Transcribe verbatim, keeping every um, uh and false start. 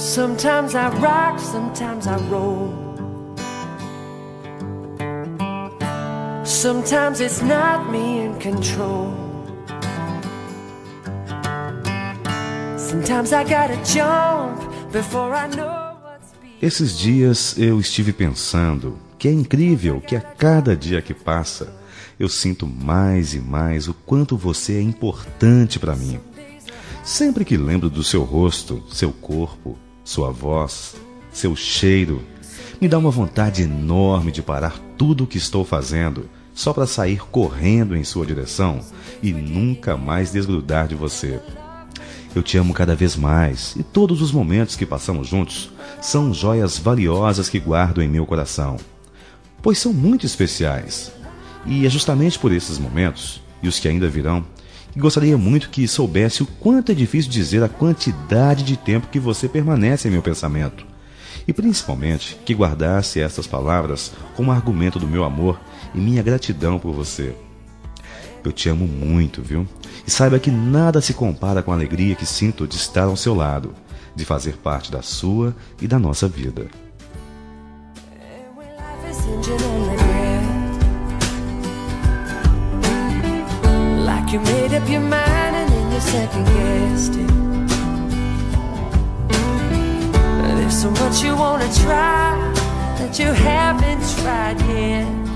Sometimes I rock, sometimes I roll. Sometimes it's not me in control. Sometimes I gotta jump before I know what's beyond. Esses dias eu estive pensando que é incrível que a cada dia que passa eu sinto mais e mais o quanto você é importante para mim. Sempre que lembro do seu rosto, seu corpo, sua voz, seu cheiro, me dá uma vontade enorme de parar tudo o que estou fazendo só para sair correndo em sua direção e nunca mais desgrudar de você. Eu te amo cada vez mais e todos os momentos que passamos juntos são joias valiosas que guardo em meu coração, pois são muito especiais. E é justamente por esses momentos, e os que ainda virão, que gostaria muito que soubesse o quanto é difícil dizer a quantidade de tempo que você permanece em meu pensamento. E principalmente que guardasse estas palavras como argumento do meu amor e minha gratidão por você. Eu te amo muito, viu? E saiba que nada se compara com a alegria que sinto de estar ao seu lado, de fazer parte da sua e da nossa vida. You made up your mind and then you second guessed it. There's so much you wanna try that you haven't tried yet.